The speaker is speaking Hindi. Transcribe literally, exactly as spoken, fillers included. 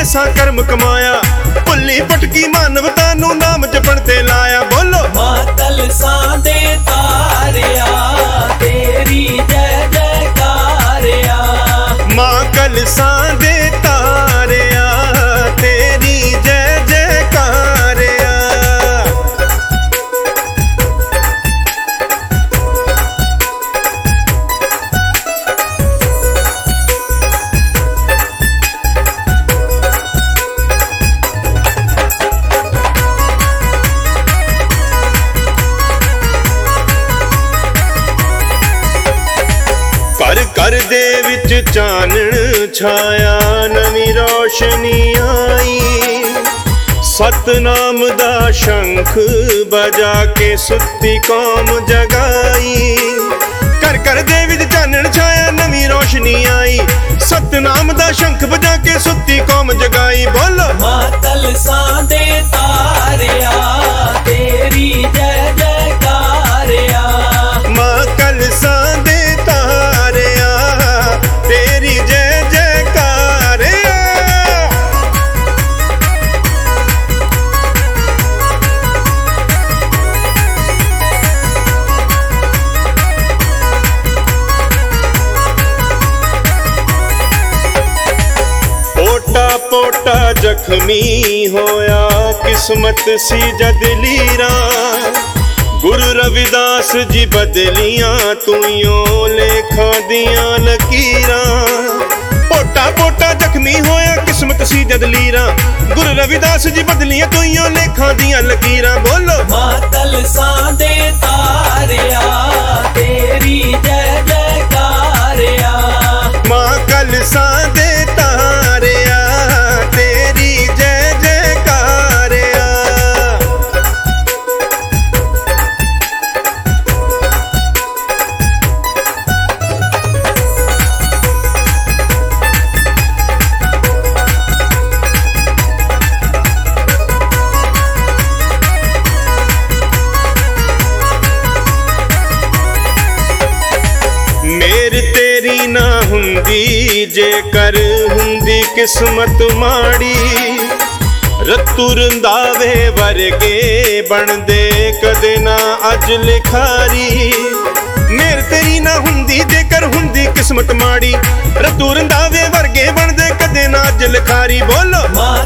ऐसा कर्म कमाया, भुल्ली भटकी मानवता नू नाम जपण ते लाया। बोलो मां कलसा दे तारिया तेरी जय जयकारिया। मां कलसा दे तारिया तेरी जय जयकारिया। कर कर दे विच चानण छाया, नवी रोशनी आई। सतनाम दा शंख बजा के सुत्ती कौम जगाई। कर कर दे विच चानण छाया, नवी रोशनी आई। सतनाम दा शंख बजा के सुत्ती कौम जगाई। बोलो मां कलसा दे तारिया तेरी जय जयकारिया। मां कलसा दे तारिया तेरी जय जयकारिया। पोटा पोटा जख्मी होया, किस्मत सी जद लीरा। गुरु रविदास जी बदलियां तुइयों लेखा दियां लकीरां। पोटा पोटा जख्मी होया, किस्मत सी जद लीरा। गुरु रविदास जी बदलियां तुइयों लेखा दियां लकीरां। बोलो मां कलसा दे तारिया तेरी जय जयकारिया। मां कलसा दे तारिया तेरी जय जयकारिया। मेर तेरी ना हुंदी जेकर हुंदी किस्मत माड़ी। रत्तू रंधावे वर्गे बनदे कदे ना अज लिखारी। मेर तेरी ना हुंदी जेकर हुंदी किस्मत माड़ी। रत्तू रंधावे वर्गे बनदे कदे ना अज लिखारी। बोलो मां